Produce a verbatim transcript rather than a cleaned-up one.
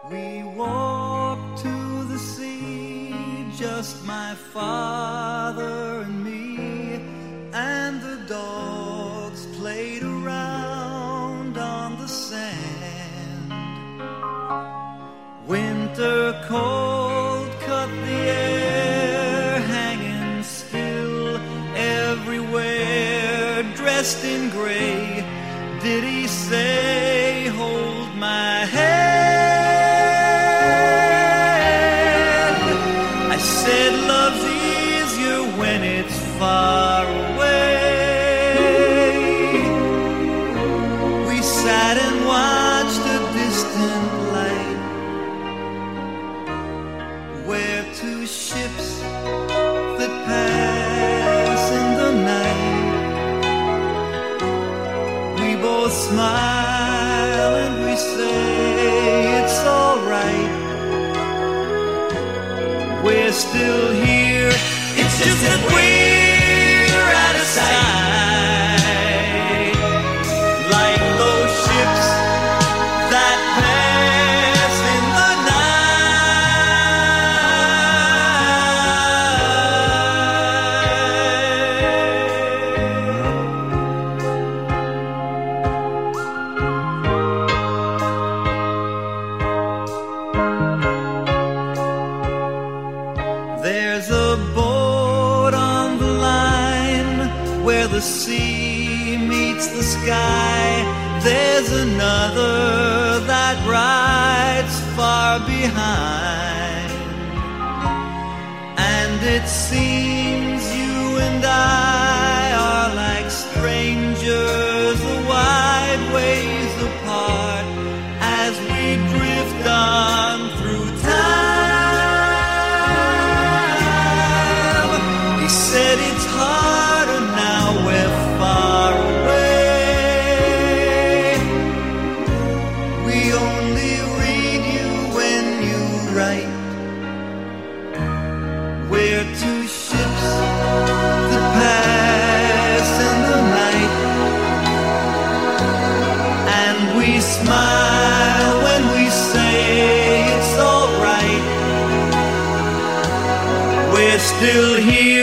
We walked to the sea, just my father and me, and the dogs played around on the sand. Winter cold cut the air, hanging still everywhere, dressed in gray. Did he say, hold my hand? I said, love's easier when it's far away. We sat and watched a distant light, where two ships that pass in the night. We both smile and we say it's all right. We're still here, it's just that we're out of sight, like those ships that pass in the night. There's a boat on the line where the sea meets the sky. There's another that rides far behind, and it seems you and I are like strangers a wide ways apart as we drift on through time. He said it's harder now we're far away. We only read you when you write. We're two ships that pass in the night, and we smile when we say it's all right. We're still here.